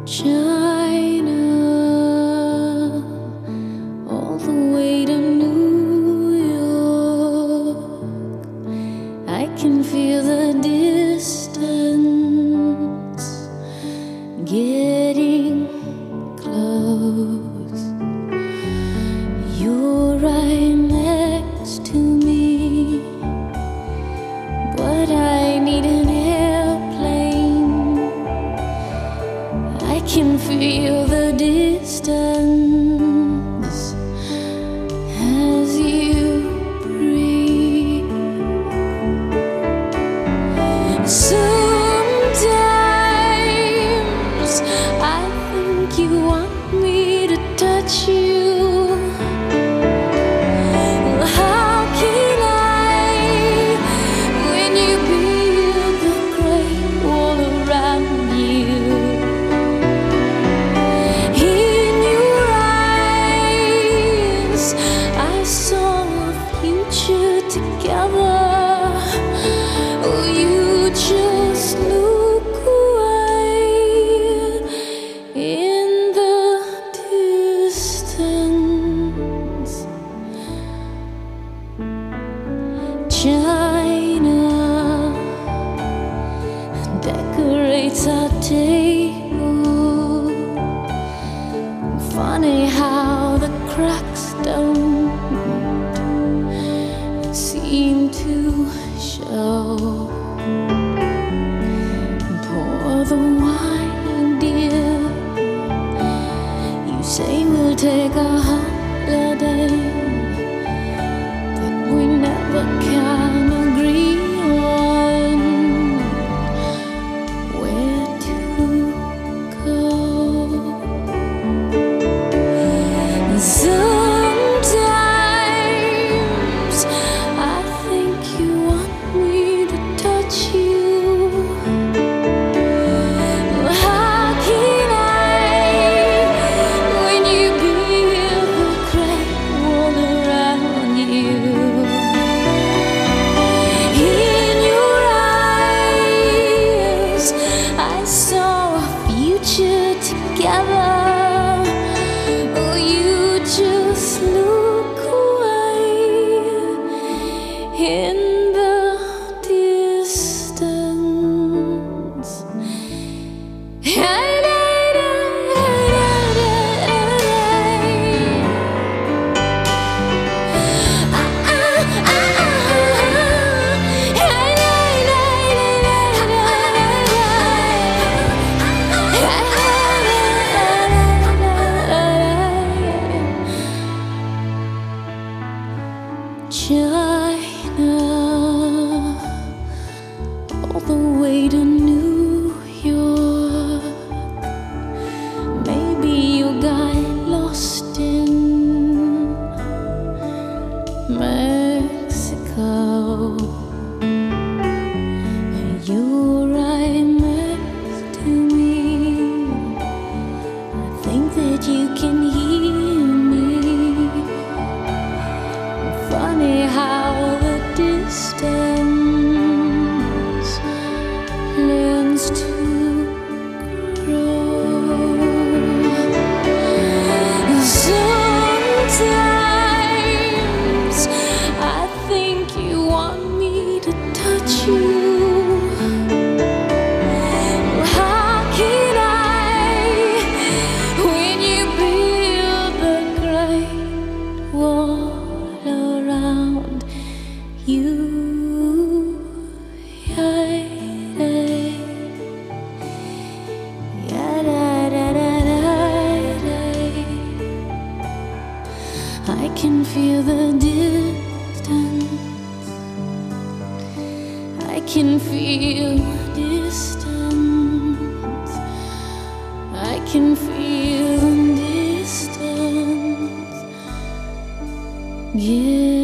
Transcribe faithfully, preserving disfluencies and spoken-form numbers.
China, all the way to New York. I can feel the distance getting close. You're right next to me, but I need an airplane. I can feel the distance as you breathe. Sometimes I think you want me to touch you. How can I, when you build the great wall around you? In your eyes I saw a future together. Oh, you just look away in the distance. China decorates our table. Funny how the cracks don't seem to show. Pour the wine, dear. You say we'll take a holiday, but we never can agree on where to go. Sometimes I think you want me to touch you. How can I, when you build the great wall around you? In your eyes I saw a future together. Oh, you just look away in the distance. China, all the way to New York. Maybe you got lost in Mexico. You're right next to me. I think that you can hear me. Funny how the distance learns to grow. Sometimes I think you want me to touch you. How can I, when you build the great wall around you? I can feel the distance. I can feel distance. I can feel distance. Yeah.